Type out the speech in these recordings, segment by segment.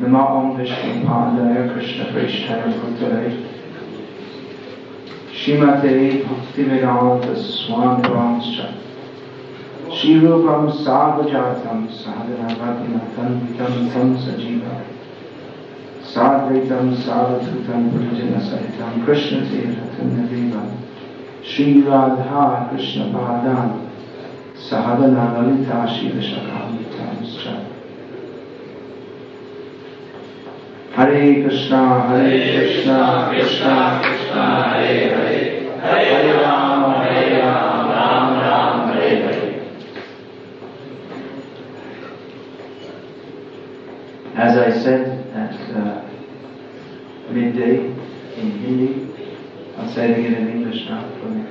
Nama Om Vishnu Padaya Krishna Prishthaya Bhutale Shrimate Bhaktivedanta Swami Vanscha Shri Rupam Sadhajatam Sadhana Bhaktinathan Vitam Tam Sajiva Sadhaitam Sadhutam Pujana Sahitam Krishna Tevatam Navivam Shri Radha Krishna Padam Sahadana Lalita Shiva Shakamitam Hare Krishna, Krishna Krishna, Hare Hare, Hare Rama, Rama Rama, Hare Hare. As I said at midday in Hindi, I'll say it again in English now for the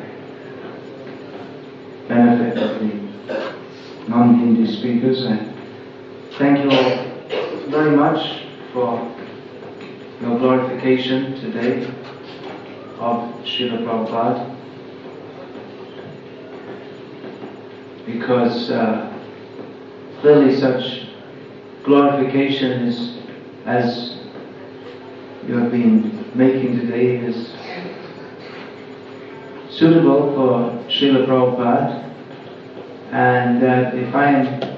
benefit of the non-Hindi speakers. And thank you all very much for your glorification today of Srila Prabhupada, because clearly such glorification is, as you have been making today, is suitable for Srila Prabhupada, and that if I am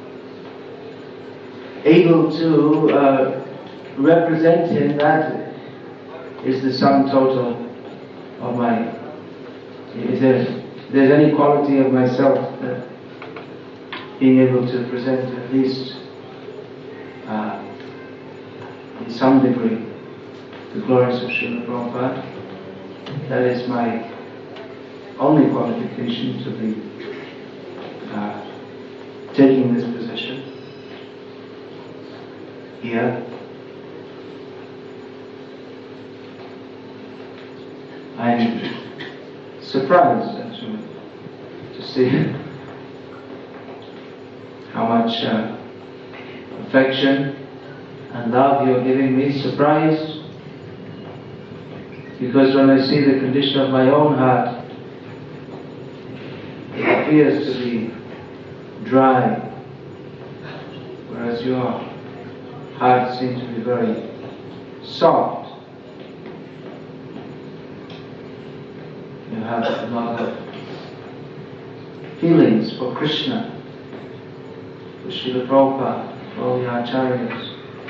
able to represent him, that is the sum total of my, if there's any quality of myself, that being able to present at least in some degree the glories of Srila Prabhupada, that is my only qualification to be taking this position here. I'm surprised actually to see how much affection and love you're giving me. Surprised because when I see the condition of my own heart, it appears to be dry, whereas your heart seems to be very soft. You have a lot of feelings for Krishna, for Srila Prabhupada, for all the acharyas.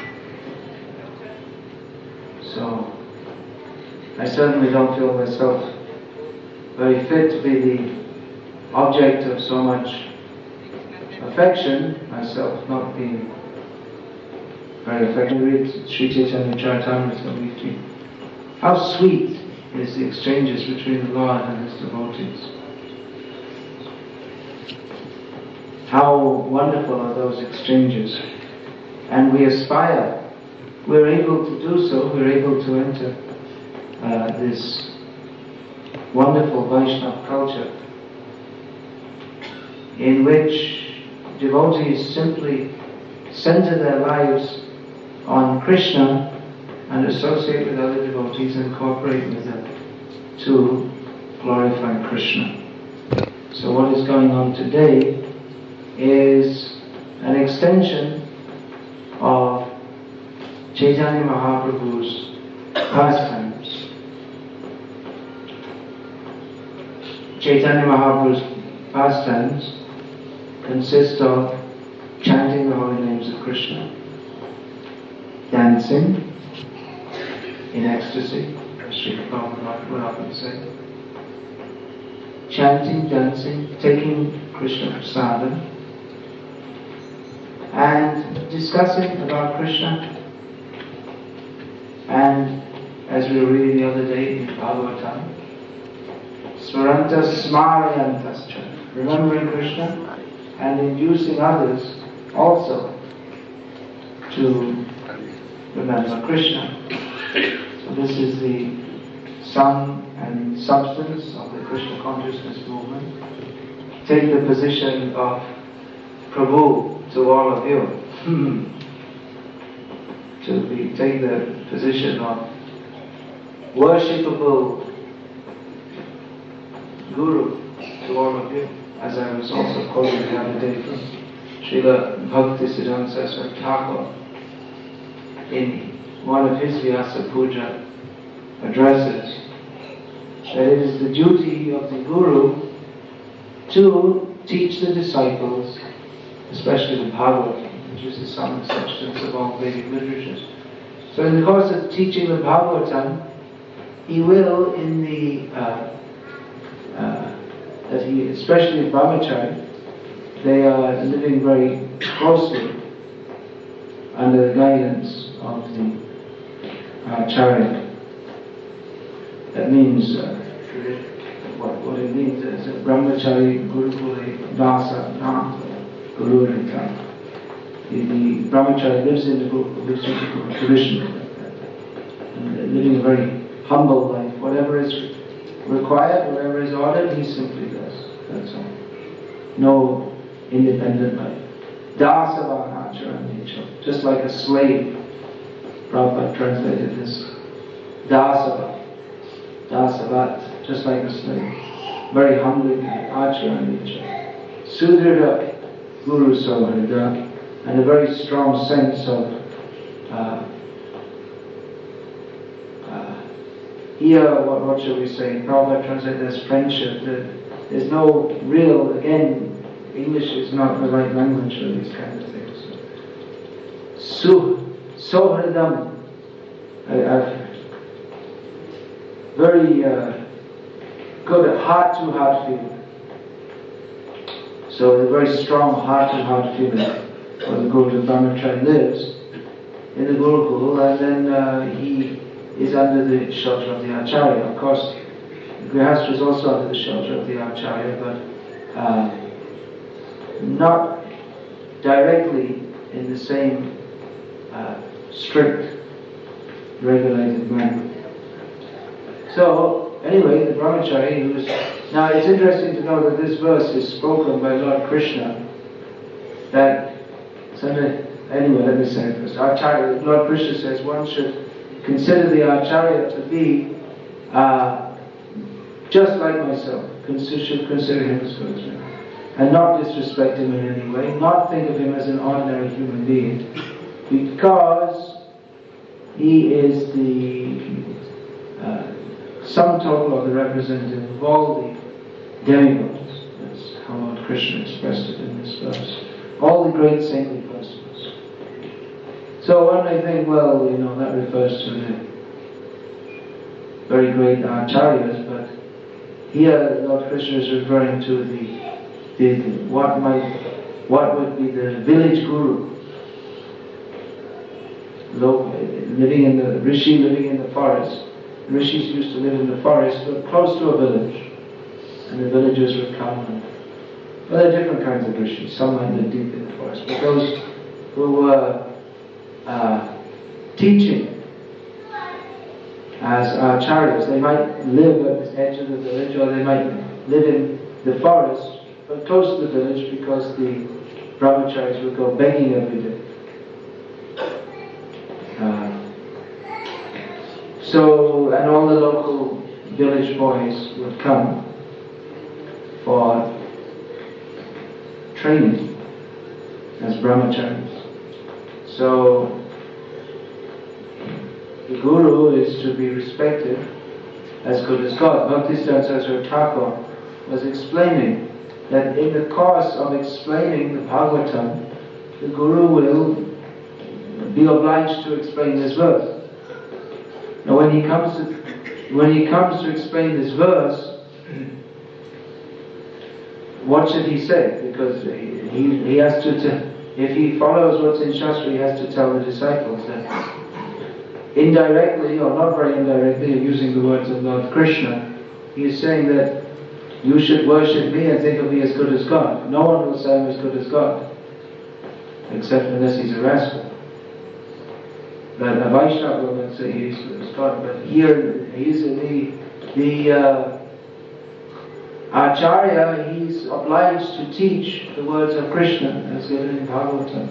So, I certainly don't feel myself very fit to be the object of so much affection, myself not being very affectionate. Read Sri Chaitanya Charitamrita. How sweet is the exchanges between the Lord and His devotees. How wonderful are those exchanges. And we aspire, we're able to do so, we're able to enter this wonderful Vaishnava culture in which devotees simply center their lives on Krishna and associate with other devotees and cooperate with them to glorify Krishna. So what is going on today is an extension of Chaitanya Mahaprabhu's pastimes. Chaitanya Mahaprabhu's pastimes consist of chanting the holy names of Krishna, dancing in ecstasy, as Srila Prabhupada would often say, chanting, dancing, taking Krishna Prasadam, and discussing about Krishna, and as we were reading the other day in Bhagavatam, Smarantas Smarayantascha, remembering Krishna and inducing others also to remember Krishna. So this is the sum and substance of the Krishna consciousness movement. Take the position of Prabhu to all of you. Take the position of worshipable Guru to all of you, as I was also quoting the other day from Srila Bhakti Siddhanta Saraswati Thakur, in one of his Vyasa Puja addresses, that it is the duty of the Guru to teach the disciples, especially the Bhagavatam, which is the sum and substance of all Vedic literatures. So in the course of teaching the Bhagavatam, he will, in the, especially Brahmachari, they are living very closely under the guidance of the Acharya. That means, what it means is that Brahmachari Gurukula Vasa Nam Guru Rita. The Brahmachari lives in the Gurukula, lives in the Gurukula tradition, and living a very humble life. Whatever is required, whatever is ordered, he simply does. That's all. No independent life. Dasava Acharya, just like a slave. Prabhupada translated this. Dasava. Dasavat, just like a slave. Very humbly, Acharya. Sudrida Guru Savarida, and a very strong sense of here, what shall we say? Prabhupada translated as friendship. There's no real, again, English is not the right language for these kind of things. Sohridam, very good heart-to-heart feeling. So a very strong heart-to-heart feeling where the Guru Brahmachari lives in the Gurukul, and then he is under the shelter of the Acharya. Of course, Grihastha is also under the shelter of the Acharya, but not directly in the same strict, regulated manner. So, anyway, the Brahmachari who's... Now, it's interesting to know that this verse is spoken by Lord Krishna, that... Anyway, let me say it first. Acharya, Lord Krishna says one should consider the Acharya to be just like myself. Should consider him as good as me. And not disrespect him in any way, not think of him as an ordinary human being, because he is the sum total of the representative of all the demigods. That's how Lord Krishna expressed it in this verse. All the great saintly persons. So one may think, well, that refers to the very great Acharyas, but here Lord Krishna is referring to what would be the village guru, living in the rishi, living in the forest. The rishis used to live in the forest, but close to a village, and the villagers would come. Well, there are different kinds of rishis. Some might live deep in the forest, but those who were teaching as acharyas, they might live at the edge of the village, or they might live in the forest, but close to the village, because the brahmacharis would go begging every day. And all the local village boys would come for training as brahmacharis. So the Guru is to be respected as good as God. Bhaktisiddhanta Saraswati Thakur was explaining that in the course of explaining the Bhagavatam, the Guru will be obliged to explain this verse. Now when he comes to explain this verse, what should he say? Because he has to if he follows what's in Shastra, he has to tell the disciples that indirectly, or not very indirectly, using the words of Lord Krishna, he is saying that you should worship me and think of me as good as God. No one will say I'm as good as God, except unless he's a rascal. But a Vaishnava will not say he's as good as God. But here, he's the Acharya, he's obliged to teach the words of Krishna as given in Bhagavatam.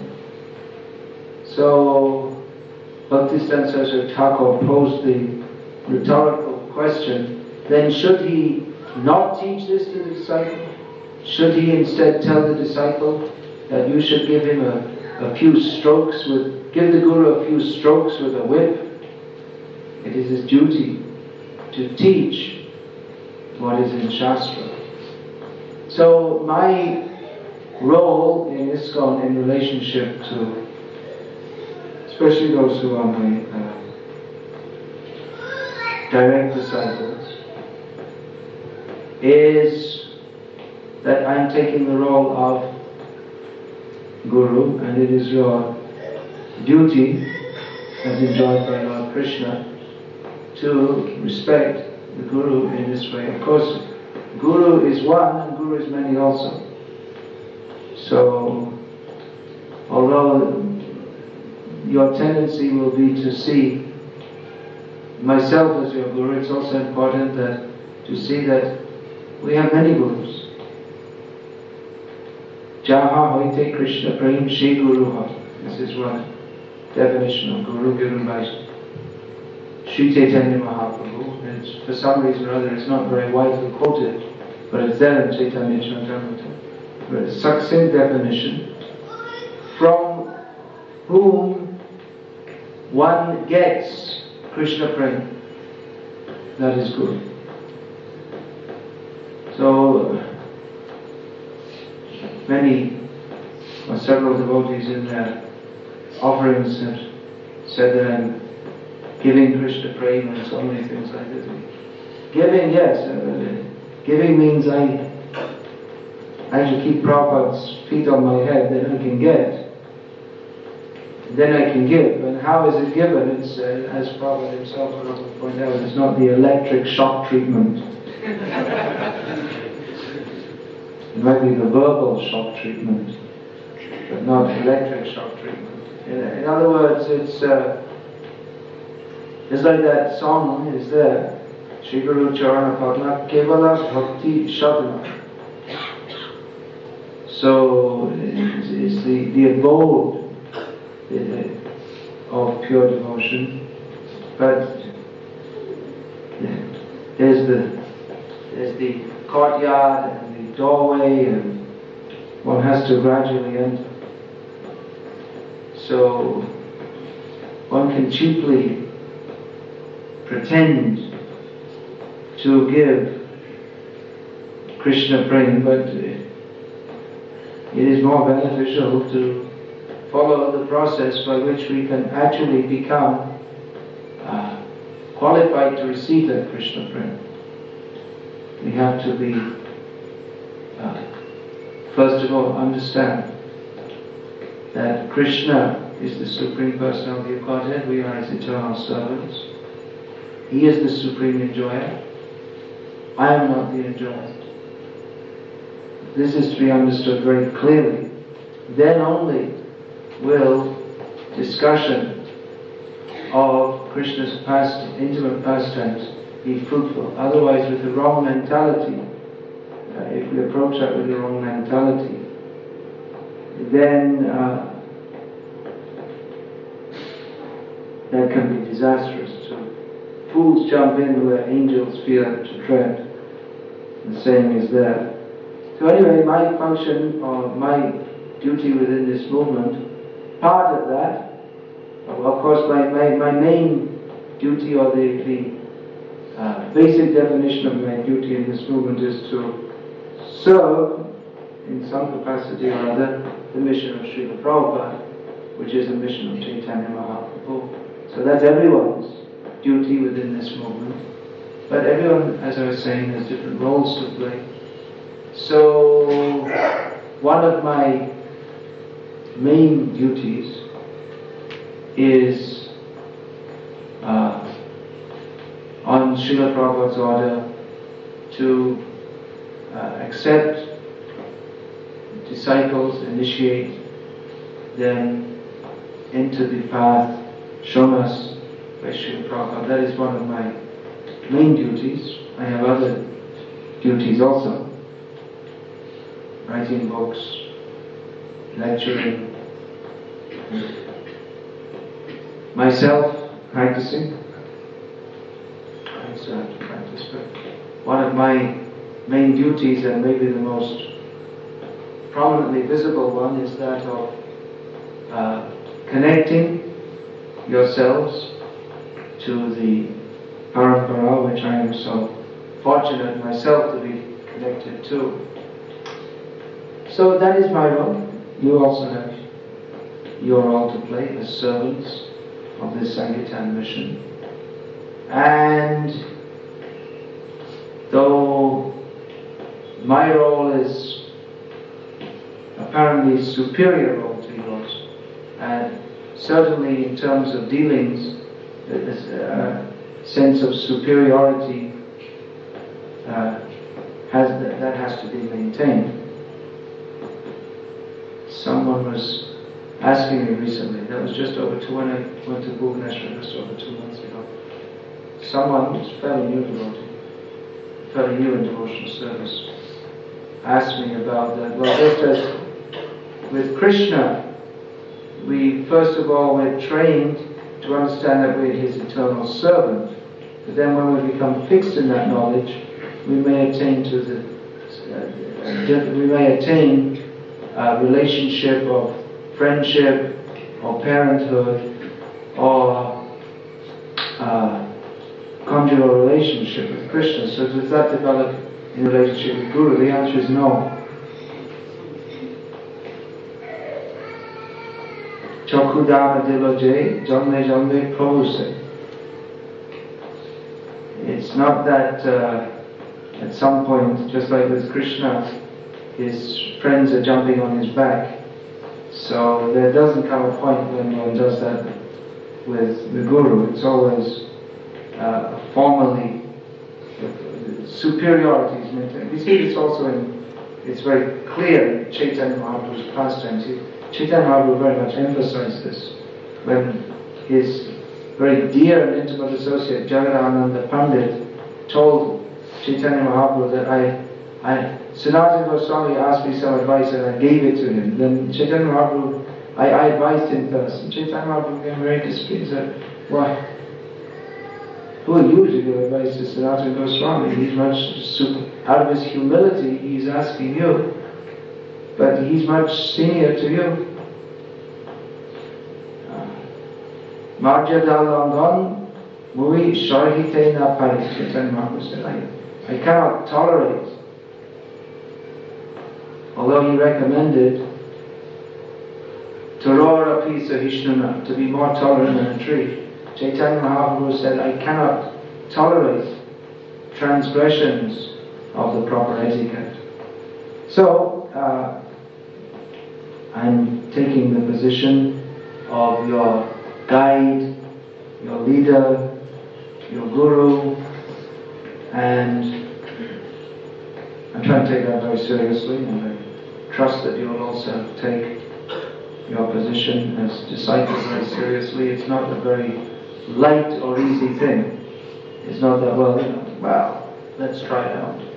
So, Bhaktisiddhanta Saraswati Thakur posed the rhetorical question, then should he not teach this to the disciple? Should he instead tell the disciple that you should give him a few strokes with give the Guru a few strokes with a whip. It is his duty to teach what is in Shastra. So my role in ISKCON in relationship to, especially those who are my direct disciples, is that I'm taking the role of Guru, and it is your duty, as enjoined by Lord Krishna, to respect the Guru in this way. Of course, Guru is one and Guru is many also. So, although your tendency will be to see myself as your Guru, it's also important that to see that we have many Gurus. Jaha hoite Krishna prem Shri Guru ha. This is one definition of Guru given by Sri Chaitanya Mahaprabhu. And for some reason or other it's not very widely quoted, but it's there in Chaitanya Charitamrita. Very succinct definition, from whom one gets Krishna prem. That is Guru. So many or several devotees in their offerings have said that I'm giving Krishna prem and so many things like this. Giving, yes, giving means I should keep Prabhupada's feet on my head, then I can get, then I can give. And how is it given? It's, as Prabhupada himself will point out, it's not the electric shock treatment. It might be the verbal shock treatment, but not electric shock treatment. In other words, it's like that song is there, Shri Guru Charana Padma Kevala Bhakti Shadana. So it's the abode of pure devotion, but there's the courtyard and the doorway, and one has to gradually enter. So one can cheaply pretend to give Krishna prem, but it is more beneficial to follow the process by which we can actually become qualified to receive that Krishna prem. We have to be, first of all, understand that Krishna is the Supreme Personality of Godhead, we are His eternal servants. He is the Supreme Enjoyer. I am not the enjoyer. This is to be understood very clearly. Then only will discussion of Krishna's intimate pastimes be fruitful. Otherwise, with the wrong mentality, if we approach that with the wrong mentality, then that can be disastrous. So, fools jump in where angels fear to tread. The saying is there. So anyway, my function or my duty within this movement, part of that, of course my main duty, or the basic definition of my duty in this movement, is to serve in some capacity or other the mission of Srila Prabhupada, which is the mission of Chaitanya Mahaprabhu. So that's everyone's duty within this movement. But everyone, as I was saying, has different roles to play. So one of my main duties is on Srila Prabhupada's order to accept disciples, initiate them into the path shown us by Srila Prabhupada. That is one of my main duties. I have other duties also. Writing books, lecturing, myself practicing. I still have to practice, but one of my main duties, and maybe the most prominently visible one, is that of connecting yourselves to the parampara, which I am so fortunate myself to be connected to. So that is my role. You also have your role to play as servants of this Sankirtan mission. And though my role is apparently superior role to yours, and certainly in terms of dealings, this sense of superiority that has to be maintained. Someone was asking me recently, that was just over when I went to Bhubaneswar just over 2 months ago. Someone who's fairly new in devotional service, asked me about that. Well, just as with Krishna, we first of all we're trained to understand that we're His eternal servant. But then when we become fixed in that knowledge, we may attain a relationship of friendship or parenthood or conjugal relationship with Krishna. So does that develop in relationship with Guru? The answer is no. Chokudama Diloje, Jamne Jamne Prabhuse. It's not that at some point, just like with Krishna, his friends are jumping on his back. So there doesn't come a point when one does that with the Guru. It's always formally, superiority is maintained. We see this also it's very clear in Chaitanya Mahaprabhu's pastimes. Chaitanya Mahaprabhu very much emphasized this when his very dear and intimate associate Jagadananda Pandit told Chaitanya Mahaprabhu that Sanatana Goswami asked me some advice and I gave it to him. Then Chaitanya Mahaprabhu, I advised him first. And Chaitanya Mahaprabhu became very displeased. He said, why? Who are you to give advice to Sanatana Goswami? He's much out of his humility, he's asking you. But he's much senior to you. Marjada Langan Mui Sharhite Na Pari. Chaitanya Mahaprabhu said, I cannot tolerate. Although he recommended Tarora Pisa Hishnuna, to be more tolerant than a tree, Chaitanya Mahaprabhu said, I cannot tolerate transgressions of the proper etiquette. So, I'm taking the position of your guide, your leader, your guru, and I'm trying to take that very seriously, and I trust that you will also take your position as disciples very seriously. It's not a very light or easy thing. It's not that, well, let's try it out.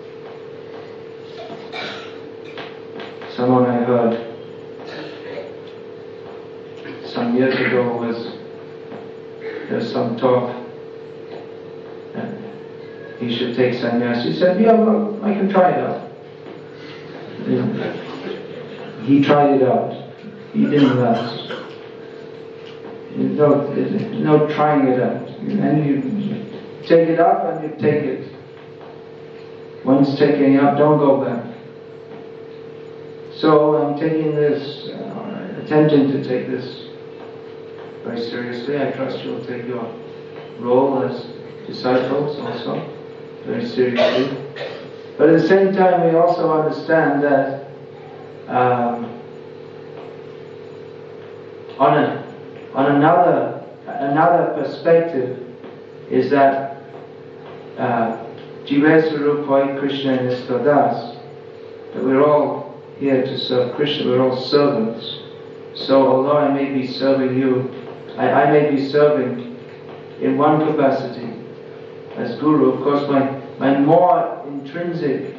Someone I heard some years ago there's some talk that he should take sannyas. He said, yeah, well, I can try it out. He tried it out. He didn't last. No trying it out. And you take it up and you take it. Once taking it up, don't go back. So I'm taking this, attempting to take this very seriously. I trust you'll take your role as disciples also very seriously. But at the same time, we also understand that on another perspective is that Jivesvarupoi Krishna Nistadas, that we're all here to serve Krishna, we're all servants. So although I may be serving you, I may be serving in one capacity as Guru. Of course, my more intrinsic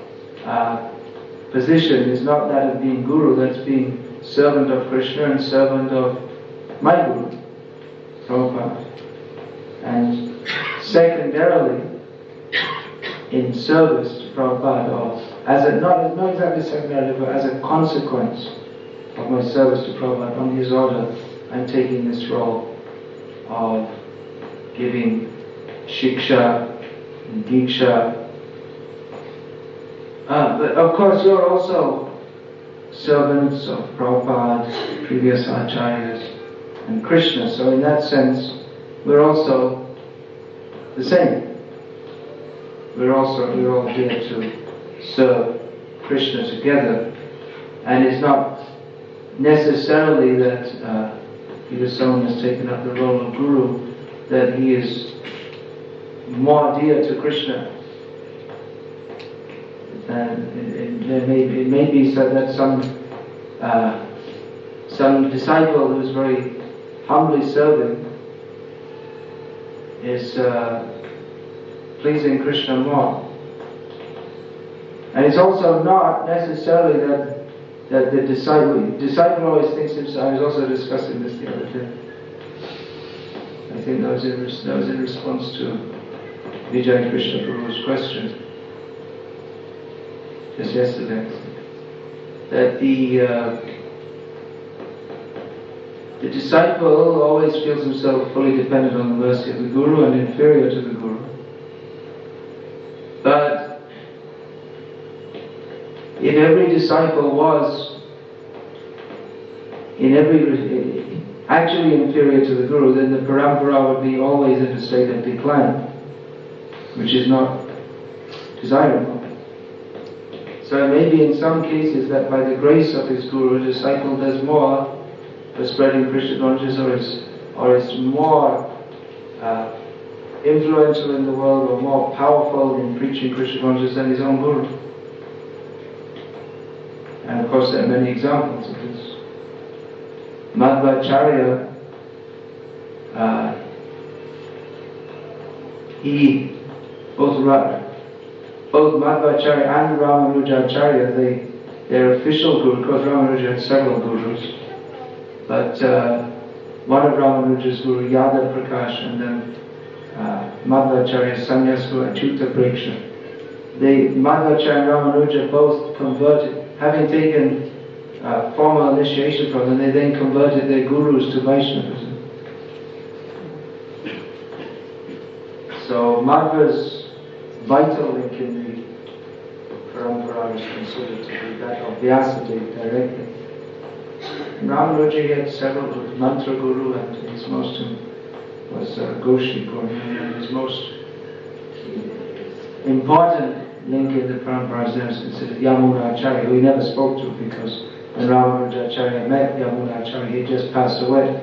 position is not that of being Guru, that's being servant of Krishna and servant of my Guru, Prabhupada. And secondarily, in service to Prabhupada, or not exactly secondarily, but as a consequence of my service to Prabhupada, on his order, I'm taking this role of giving shiksha and diksha. But of course you're also servants of Prabhupada, previous acharyas, and Krishna. So in that sense, we're also the same. We're all here to serve Krishna together. And it's not necessarily that because someone has taken up the role of Guru, that he is more dear to Krishna. And it may be so that some disciple who is very humbly serving is pleasing Krishna more. And it's also not necessarily that the disciple always thinks himself. I was also discussing this the other day. I think that was in response to Vijay Krishna Prabhu's question just yesterday. That the disciple always feels himself fully dependent on the mercy of the Guru and inferior to the Guru. But if every disciple was actually inferior to the Guru, then the parampara would be always in a state of decline, which is not desirable. So it may be in some cases that by the grace of his Guru, a disciple does more for spreading Krishna consciousness, or is more influential in the world, or more powerful in preaching Krishna consciousness than his own Guru. And of course there are many examples of this. Madhvacharya, both Madhvacharya and Ramanujacharya, their official guru, because Ramanuja had several gurus, but one of Ramanuja's guru, Yadav Prakash, and then Madhvacharya, Sannyas Guru, Achyuta Preksha. Madhvacharya and Ramanuja both converted, having taken formal initiation from them, they then converted their gurus to Vaishnavism. So Madhva's vital link in the parampara is considered to be that of Vyasadeva directly. Ramanuja had several gurus, Mantra Guru, and his most was Goshi Guru, and his most important link in the parampara is considered Yamuna Acharya, who he never spoke to because when Ramanujacharya met Yamuna Acharya, he had just passed away.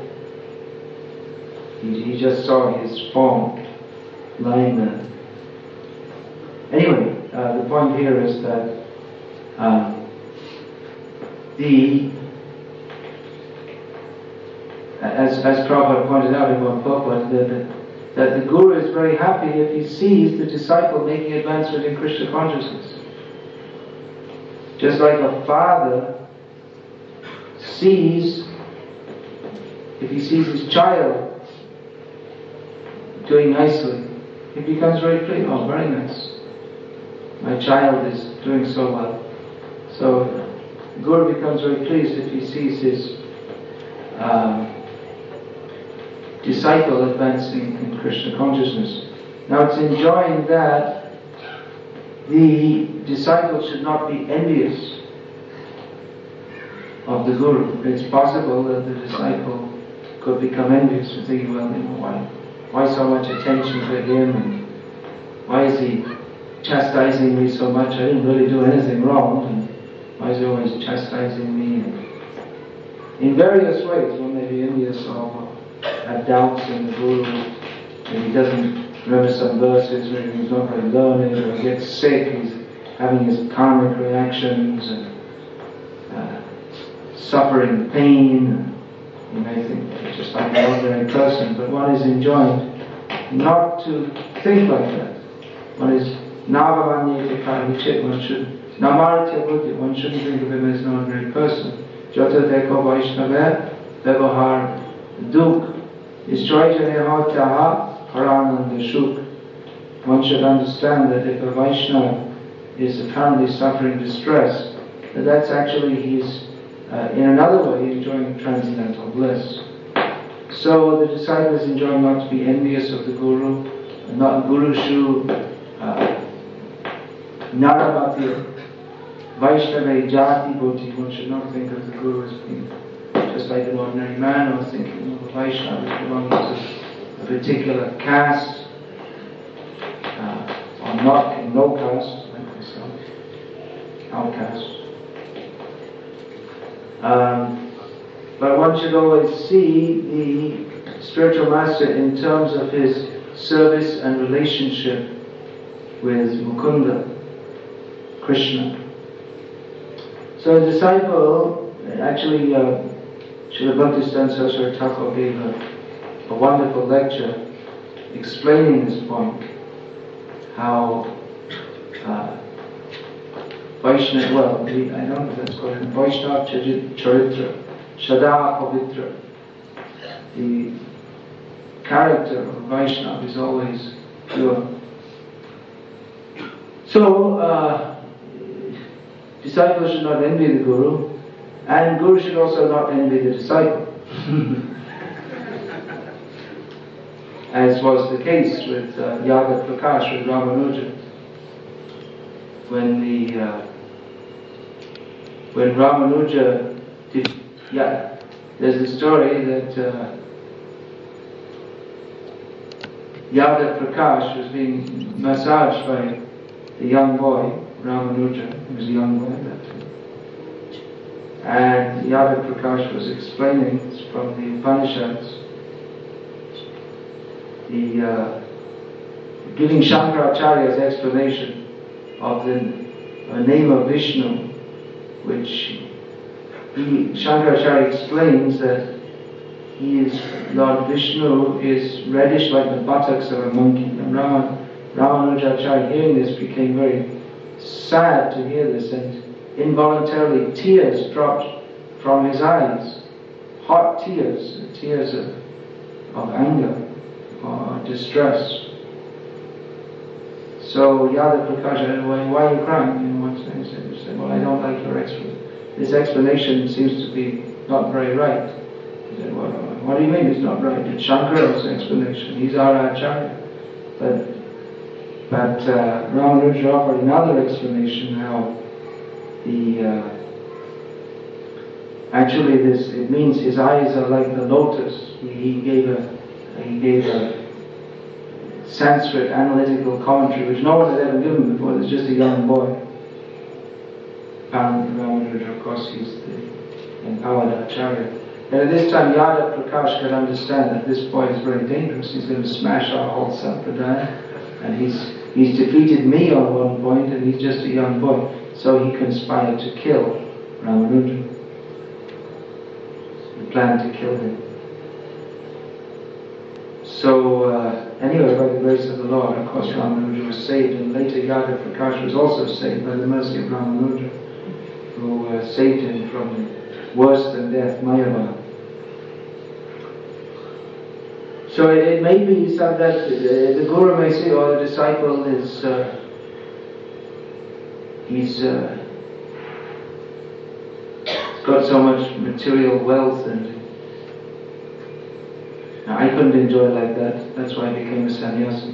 He just saw his form lying there. Anyway, the point here is that as Prabhupada pointed out in one purport, that the Guru is very happy if he sees the disciple making advancement in Krishna consciousness. Just like a father sees, if he sees his child doing nicely, he becomes very pleased. Oh, very nice. My child is doing so well. So Guru becomes very pleased if he sees his disciple advancing in Krishna consciousness. Now it's enjoined that the disciple should not be envious of the Guru. It's possible that the disciple could become envious and think, well, why so much attention to him, and why is he chastising me so much? I didn't really do anything wrong, and why is he always chastising me? And in various ways, one may be envious of, have doubts in the Guru, and he doesn't remember some verses, maybe he's not very learned, or he gets sick, he's having his karmic reactions, and suffering pain. You may think it's just like an ordinary person, but one is enjoined not to think like that. One is navavanyete karmichit, one should namaritya buddhi, one shouldn't think of him as an ordinary person. Jata deko vaishnava vyavahar duk istroitane hotyaha parananda shuk. One should understand that if a Vaishnava is apparently suffering distress, that's actually his in another way enjoying transcendental bliss. So the disciples enjoy not to be envious of the Guru, not Gurushu, Narabhati, Vaishnava, Jati, Bhoti. One should not think of the Guru as being just like an ordinary man, or thinking of a Vaishnava as belonging to a particular caste, or not no caste, like myself, outcast. But one should always see the spiritual master in terms of his service and relationship with Mukunda, Krishna. So a disciple, actually Srila Bhaktisiddhanta Saraswati Thakur gave a wonderful lecture explaining this point, how Vaishnava, well, I don't know if that's called Vaishnava Charitra, Shada Pavitra. The character of Vaishnava is always pure. So, disciples should not envy the Guru, and Guru should also not envy the disciple. As was the case with Yadav Prakash, with Ramanuja. When Ramanuja did, there's a story that Yadav Prakash was being massaged by the young boy, Ramanuja. He was a young boy at that time. And Yadav Prakash was explaining from the Upanishads, giving Shankaracharya's explanation of the name of Vishnu, which Shankaracharya explains that Lord Vishnu is reddish like the buttocks of a monkey. And Ramanujacharya, hearing this, became very sad to hear this, and involuntarily tears dropped from his eyes, hot tears, tears of anger or distress. So Yadav Prakash said, why are you crying? He said, well, I don't like your explanation. This explanation seems to be not very right. He said, well, what do you mean it's not right? It's Shankara's explanation. He's our Acharya. But Ramanuja offered another explanation how actually it means his eyes are like the lotus. He gave a Sanskrit analytical commentary which no one had ever given before. There's just a young boy. Ramanuja, of course, he's the empowered Acharya. And at this time, Yadav Prakash could understand that this boy is very dangerous. He's going to smash our whole sampradaya, and he's defeated me on one point, and he's just a young boy. So he conspired to kill Ramanuja. He planned to kill him. So anyway, by the grace of the Lord, of course, Ramanuja was saved, and later Yadav Prakash was also saved by the mercy of Ramanuja, who saved him from worse than death, Mayavada. So it may be so that the Guru may say, oh, the disciple is, he's got so much material wealth, and I couldn't enjoy it like that. That's why I became a sannyasi.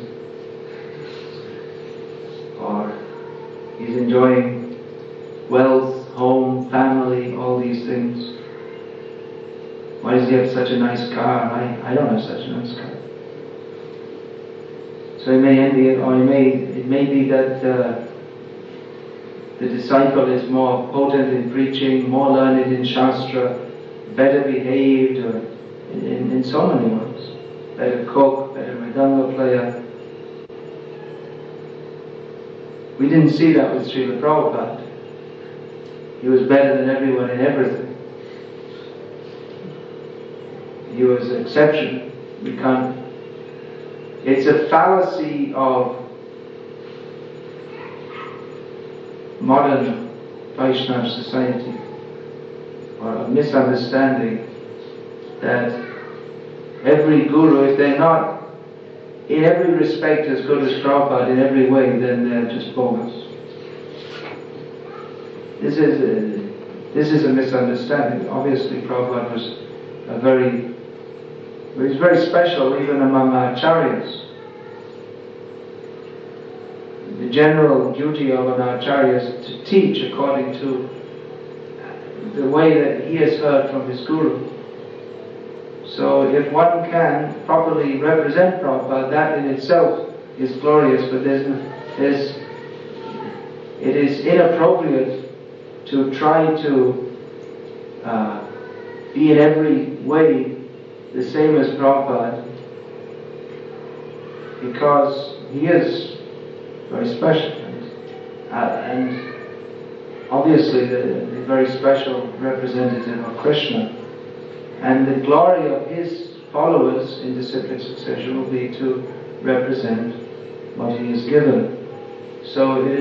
Or he's enjoying wealth, home, family, all these things. Why does he have such a nice car? I don't have such a nice car. So he may envy it, or it may be that the disciple is more potent in preaching, more learned in Shastra, better behaved, or in so many ways. Better cook, better mridanga player. We didn't see that with Srila Prabhupada. He was better than everyone in everything. He was an exception. It's a fallacy of modern Vaishnava society, or a misunderstanding that every guru, if they're not in every respect as good as Prabhupada in every way, then they're just bogus. This is a misunderstanding. Obviously, Prabhupada was a very It is very special even among acharyas. The general duty of an acharya is to teach according to the way that he has heard from his guru. So if one can properly represent Prabhupada, that in itself is glorious, but it is inappropriate to try to be in every way the same as Prabhupada, because he is very special, and obviously the very special representative of Krishna. And the glory of his followers in disciplic succession will be to represent what he has given. So it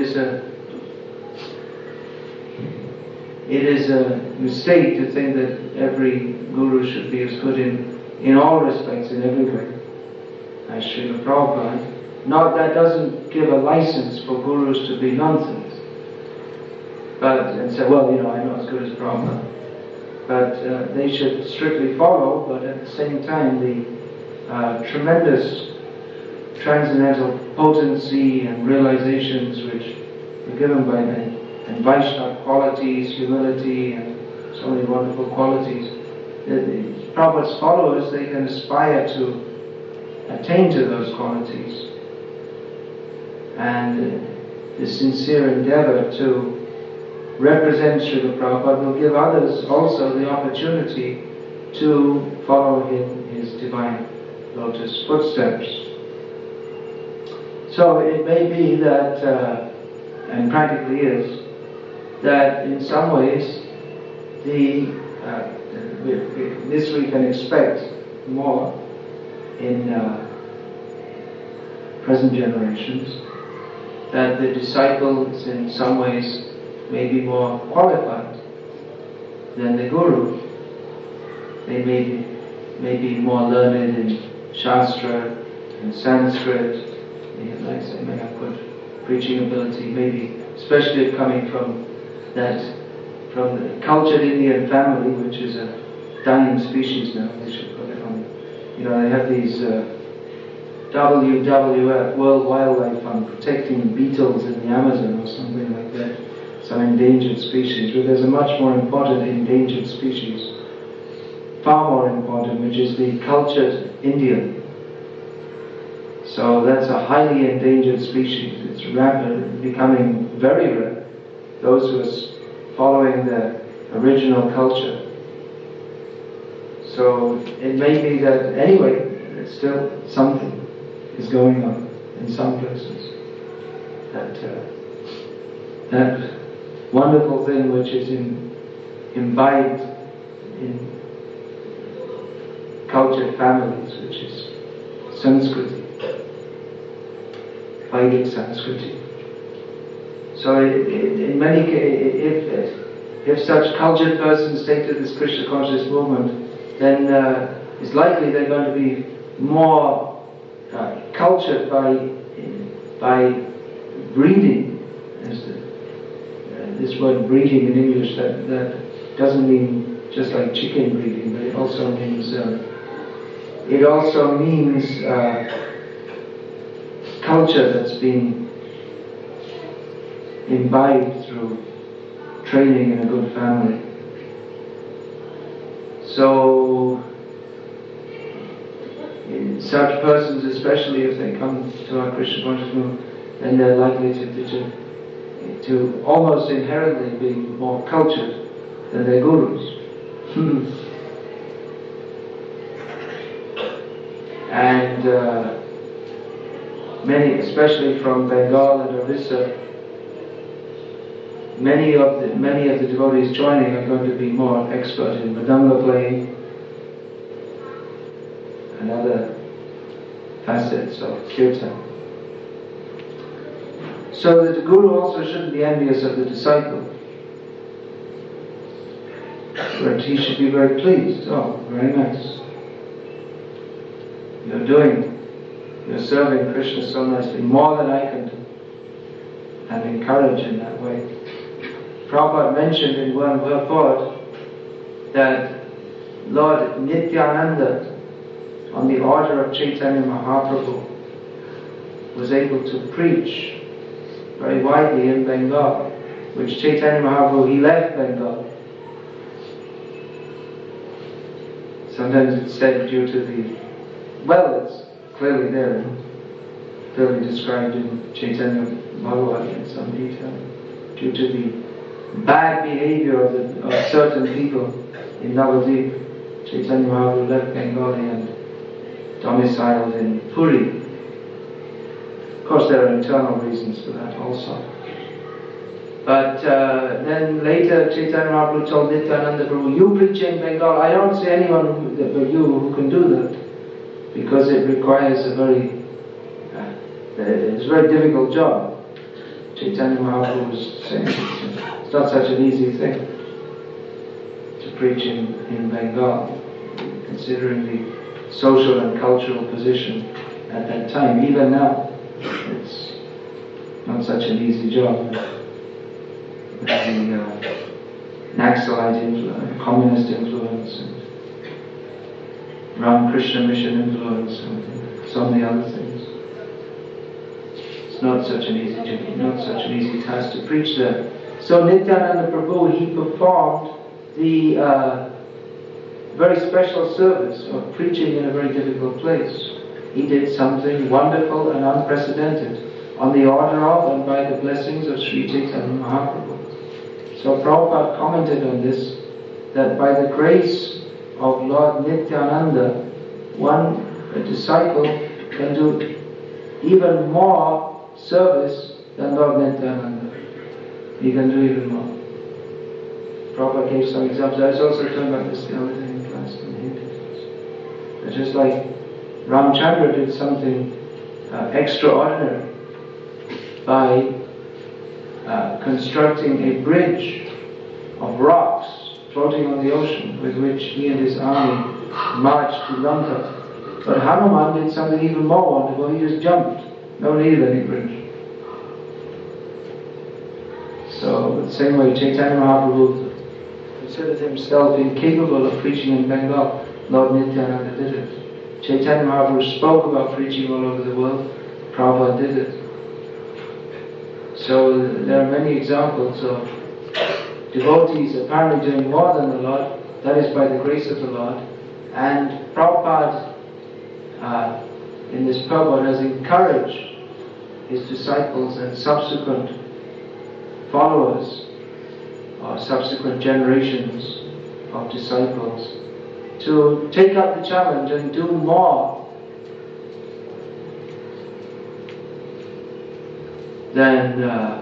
is a mistake to think that every guru should be as good in all respects, in every way, as Srila Prabhupada. Not that doesn't give a license for gurus to be nonsense, and say, well, I'm not as good as Prabhupada. But they should strictly follow, but at the same time the tremendous transcendental potency and realizations which were given by men, and Vaishnava qualities, humility, and so many wonderful qualities. The Prabhupada's followers, they can aspire to attain to those qualities. And the sincere endeavor to represent Srila Prabhupada will give others also the opportunity to follow in his divine lotus footsteps. So it may be that, and practically is, that in some ways this we can expect more in present generations, that the disciples in some ways may be more qualified than the guru. They may be more learned in Shastra and Sanskrit. They may have good preaching ability, maybe, especially if coming from the cultured Indian family, which is a dying species now. They should put it on. They have these WWF, World Wildlife Fund, protecting beetles in the Amazon or something like that. Some endangered species, but there's a much more important endangered species, far more important, which is the cultured Indian. So that's a highly endangered species. It's rapid, becoming very rare. Those who are following the original culture. So it may be that anyway, it's still something is going on in some places. That wonderful thing which is imbibed in cultured families, which is Sanskriti, Vedic Sanskriti. So in many cases, if such cultured persons take to this Krishna conscious movement, then it's likely they're going to be more cultured by breeding. This word breeding in English, that doesn't mean just like chicken breeding, but it also means culture that's been imbibed through training in a good family. So such persons, especially if they come to our Krishna conscious movement, then they're likely to almost inherently be more cultured than their gurus. And many, especially from Bengal and Orissa, many of the devotees joining are going to be more expert in mridanga playing and other facets of kirtan. So that the guru also shouldn't be envious of the disciple, but he should be very pleased. Oh, very nice. You're serving Krishna so nicely, more than I can do, and encourage in that way. Prabhupada mentioned in one purport that Lord Nityananda on the order of Chaitanya Mahaprabhu, was able to preach very widely in Bengal, which Chaitanya Mahaprabhu, he left Bengal. Sometimes it's said due to the, well, it's clearly there, clearly described in Chaitanya Bhagavad in some detail, due to the bad behavior of certain people in Navadvip. Chaitanya Mahaprabhu left Bengali and domiciled in Puri. Of course, there are internal reasons for that also. But then later Chaitanya Mahaprabhu told Nityananda Prabhu, you preach in Bengal, I don't see anyone but you who can do that, because it requires it's a very difficult job. Chaitanya Mahaprabhu was saying it's not such an easy thing to preach in Bengal, considering the social and cultural position at that time. Even now, it's not such an easy job. The Naxalite influence, communist influence, and Ramakrishna mission influence, and so many other things. It's not such an easy task to preach there. So Nityananda Prabhu, he performed the very special service of preaching in a very difficult place. He did something wonderful and unprecedented on the order of and by the blessings of Sri Chaitanya Mahaprabhu. So Prabhupada commented on this, that by the grace of Lord Nityananda, a disciple can do even more service than Lord Nityananda. He can do even more. Prabhupada gave some examples. I was also talking about this the other day in class in Hindi. It's just like Ramchandra did something extraordinary by constructing a bridge of rocks floating on the ocean with which he and his army marched to Lanka. But Hanuman did something even more wonderful. He just jumped. No need of any bridge. So, the same way Chaitanya Mahaprabhu considered himself incapable of preaching in Bengal, Lord Nityananda did it. Chaitanya Mahaprabhu spoke about preaching all over the world, Prabhupada did it. So there are many examples of devotees apparently doing more than the Lord, that is by the grace of the Lord, and Prabhupada in this purport has encouraged his disciples and subsequent followers or subsequent generations of disciples to take up the challenge and do more than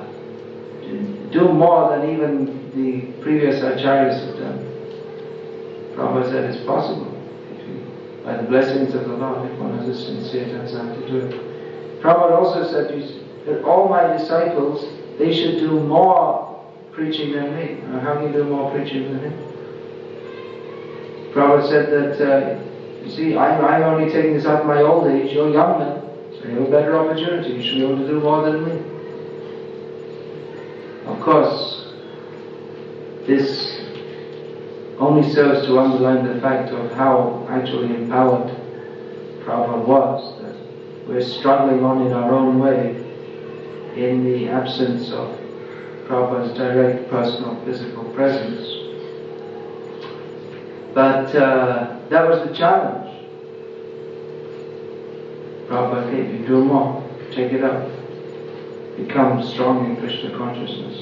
even the previous acharyas have done. Prabhupada said it's possible by the blessings of the Lord if one has a sincere desire to do it. Prabhupada also said that all my disciples, they should do more preaching than me. How can you do more preaching than him? Prabhupada said that, you see, I'm only taking this up in my old age, you're young now, so you have a better opportunity, you should be able to do more than me. Of course, this only serves to underline the fact of how actually empowered Prabhupada was, that we're struggling on in our own way in the absence of Prabhupada's direct personal physical presence. But that was the challenge. Prabhupada gave you, do more, take it up, become strong in Krishna consciousness.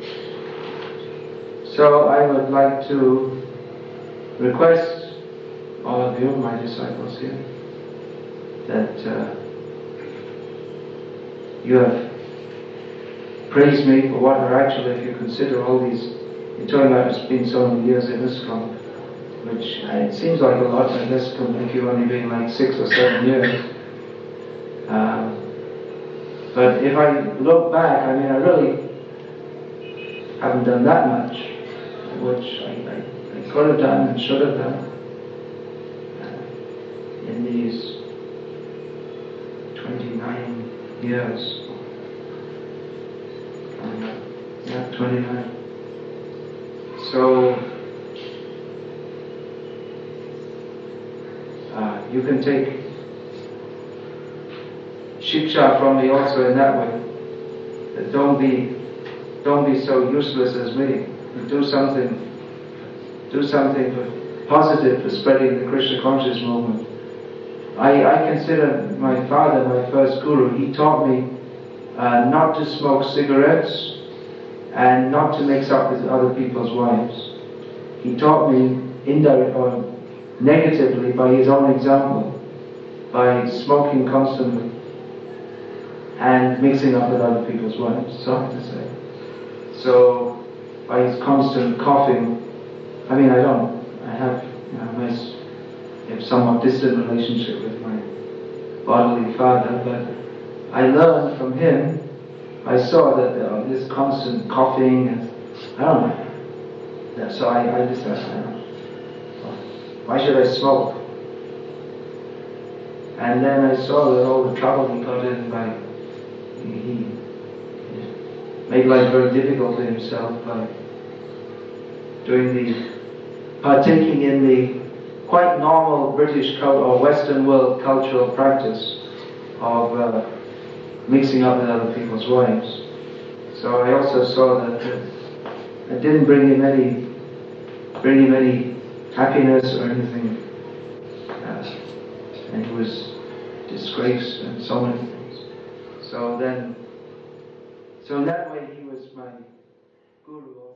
So I would like to request all of you, my disciples here, that you have praised me for what are actually, if you consider all these, you're talking about it's been so many years in ISKCON, which it seems like a lot in ISKCON if you've only been like 6 or 7 years. But if I look back, I mean, I really haven't done that much, which I could have done and should have done in these 29 years. 29. So, you can take shiksha from me also in that way. That don't be so useless as me. Do something positive for spreading the Krishna conscious movement. I consider my father my first guru. He taught me not to smoke cigarettes and not to mix up with other people's wives. He taught me indirectly or negatively by his own example, by smoking constantly and mixing up with other people's wives, so to say. So, by his constant coughing, I have a somewhat distant relationship with my bodily father, but I learned from him, I saw that this constant coughing, and I don't know. So I decided, why should I smoke? And then I saw that all the trouble he got in by, he made life very difficult for himself by partaking in the quite normal British or Western world cultural practice of mixing up with other people's wives. So I also saw that it didn't bring him any happiness or anything, and he was disgraced and so many things. So in that way he was my guru.